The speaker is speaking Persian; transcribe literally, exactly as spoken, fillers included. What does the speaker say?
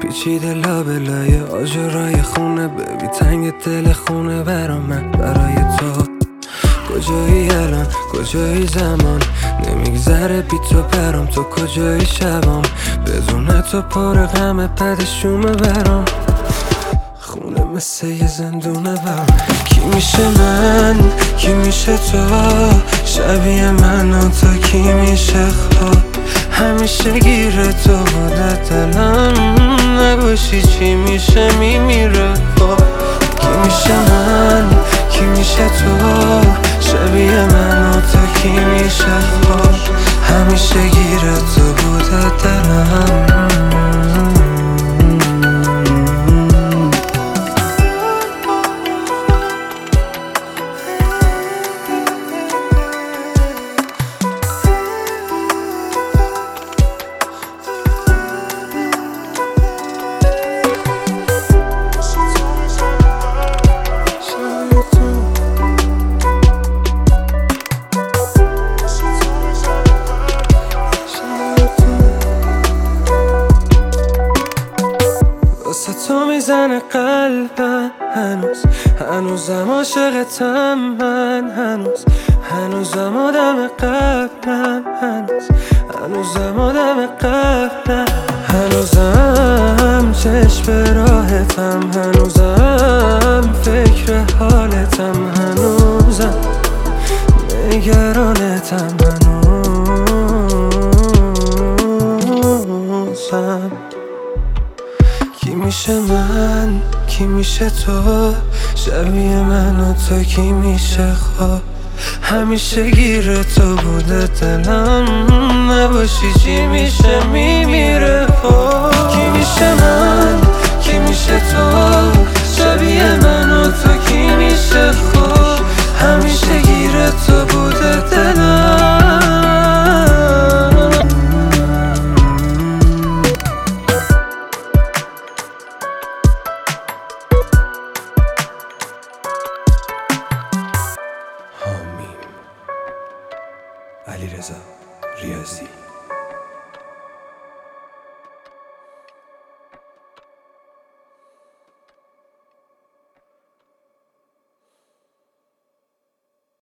پیچیده لابلای آجرای خونه، ببی تنگ دل خونه برا من برای تو. کجایی الان کجایی زمان، نمیگذره بی تو برام، تو کجایی شبام، بدون تو پر غم بعدشومه برام. خونه مثل یه زندونه برام. کی میشه من کی میشه تو، شبیه من و تو کی میشه خوب، همیشه گیره تو بوده دلم، نباشی چی میشه میمیره خب. کی میشه من کی میشه تو، شبیه من و تو کی میشه خوب، همیشه گیره تو بوده دلم. واسه تو میزنه قلبم هنوز، هنوزم عاشقتم من هنوز، هنوزم آدم قبلم هنوز، هنوزم آدم قبلم، هنوزم چشم به راحتم، هنوزم فکر حالتم، هنوزم نگرانتم، هنوزم. کی میشه من کی میشه تو، شبیه من و تو کی میشه خوب، همیشه گیره تو بوده دلم، نباشی چی میشه میمیره خب. کی میشه من کی میشه تو، شبیه من و تو کی میشه خوب، همیشه گیره تو بوده دلم. علیرضا ریاضی.